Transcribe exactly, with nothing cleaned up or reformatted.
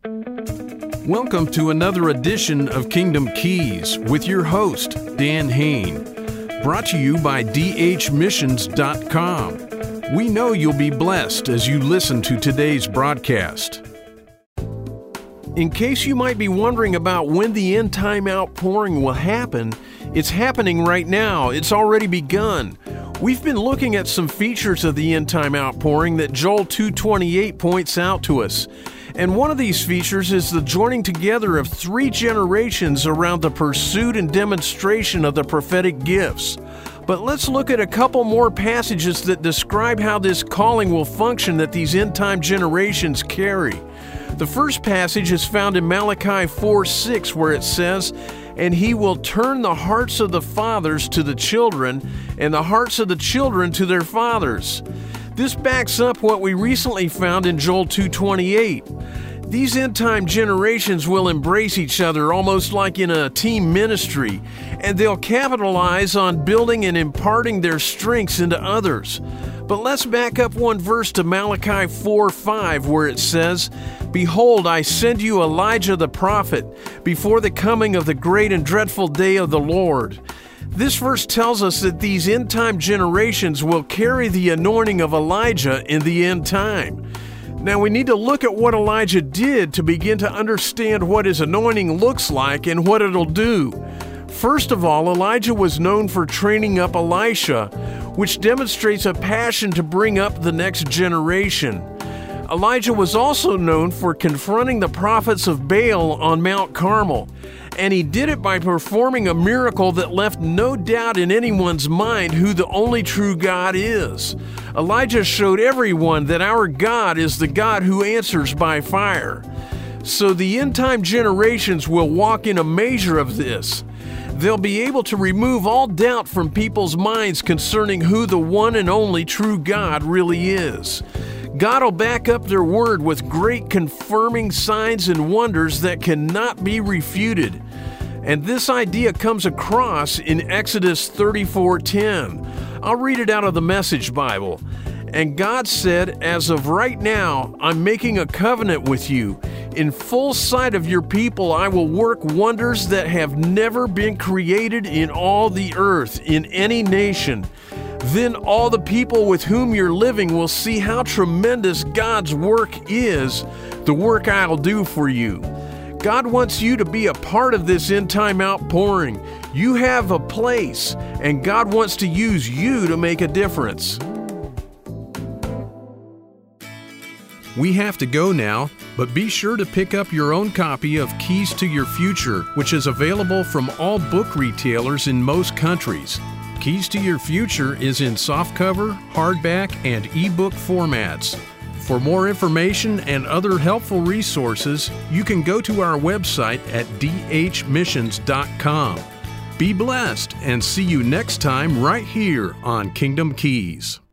Welcome to another edition of Kingdom Keys with your host, Dan Hain. Brought to you by D H missions dot com. We know you'll be blessed as you listen to today's broadcast. In case you might be wondering about when the end time outpouring will happen, it's happening right now. It's already begun. We've been looking at some features of the end time outpouring that Joel two twenty-eight points out to us. And one of these features is the joining together of three generations around the pursuit and demonstration of the prophetic gifts. But let's look at a couple more passages that describe how this calling will function that these end-time generations carry. The first passage is found in Malachi four six, where it says, "And he will turn the hearts of the fathers to the children, and the hearts of the children to their fathers." This backs up what we recently found in Joel two twenty-eight. These end-time generations will embrace each other almost like in a team ministry, and they'll capitalize on building and imparting their strengths into others. But let's back up one verse to Malachi four five, where it says, "Behold, I send you Elijah the prophet before the coming of the great and dreadful day of the Lord." This verse tells us that these end-time generations will carry the anointing of Elijah in the end time. Now we need to look at what Elijah did to begin to understand what his anointing looks like and what it'll do. First of all, Elijah was known for training up Elisha, which demonstrates a passion to bring up the next generation. Elijah was also known for confronting the prophets of Baal on Mount Carmel, and he did it by performing a miracle that left no doubt in anyone's mind who the only true God is. Elijah showed everyone that our God is the God who answers by fire. So the end-time generations will walk in a measure of this. They'll be able to remove all doubt from people's minds concerning who the one and only true God really is. God will back up their word with great confirming signs and wonders that cannot be refuted. And this idea comes across in Exodus thirty-four ten. I'll read it out of the Message Bible. "And God said, as of right now, I'm making a covenant with you. In full sight of your people, I will work wonders that have never been created in all the earth, in any nation. Then all the people with whom you're living will see how tremendous God's work is, the work I'll do for you." God wants you to be a part of this end-time outpouring. You have a place, and God wants to use you to make a difference. We have to go now, but be sure to pick up your own copy of Keys to Your Future, which is available from all book retailers in most countries. Keys to Your Future is in softcover, hardback, and ebook formats. For more information and other helpful resources, you can go to our website at D H missions dot com. Be blessed and see you next time right here on Kingdom Keys.